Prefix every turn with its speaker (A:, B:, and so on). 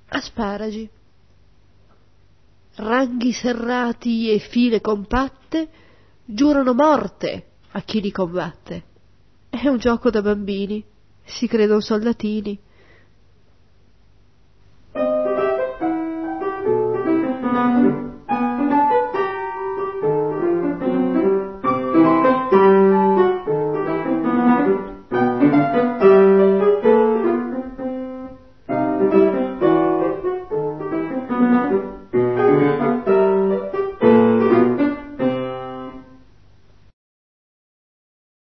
A: Asparagi. Ranghi serrati e file compatte giurano morte a chi li combatte. È un gioco da bambini, si credon soldatini.